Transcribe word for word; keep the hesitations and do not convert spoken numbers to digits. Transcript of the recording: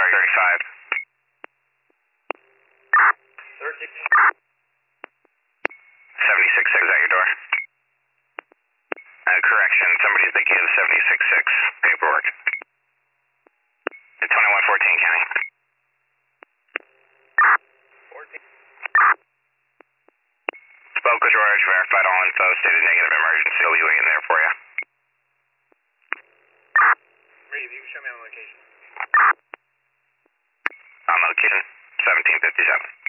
sorry, thirty-five. seventy-six six, is that your door? Uh, correction, somebody's the key to seventy-six six paperwork. twenty-one fourteen, County. Spoke with George, verified all info, stated negative emergency. I'll be waiting there for you. Reed, you can show me on location. On location, seventeen fifty-seven.